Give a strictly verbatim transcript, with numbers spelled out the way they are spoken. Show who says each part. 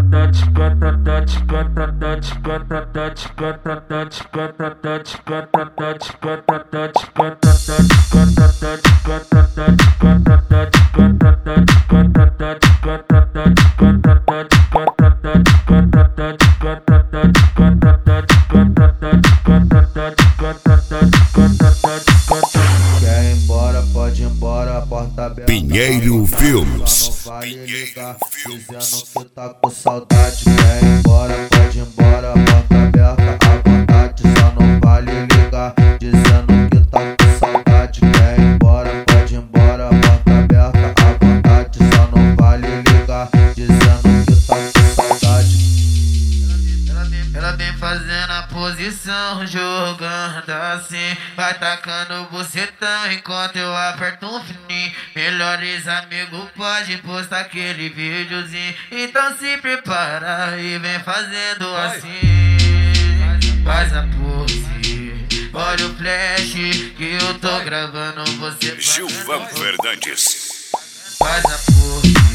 Speaker 1: Quer ir embora, pode ir embora, a porta aberta.
Speaker 2: Pinheiro Filmes.
Speaker 1: Pinheiro Filmes. Dizendo que tá com saudade. Quer ir embora, pode ir embora, a porta aberta à vontade. Só não vale ligar, dizendo que tá com saudade. Quer ir embora, pode ir embora, a porta aberta à vontade. Só não vale ligar, dizendo que tá com saudade.
Speaker 3: Ela vem fazendo a posição, jogando assim, vai tacando bucetão enquanto eu aperto um fininho. Melhores amigos pode postar aquele videozinho, então se prepara e vem fazendo assim. Faz a pose, olha o flash que eu tô gravando você.
Speaker 2: Gilvan Fernandes.
Speaker 3: Faz a pose.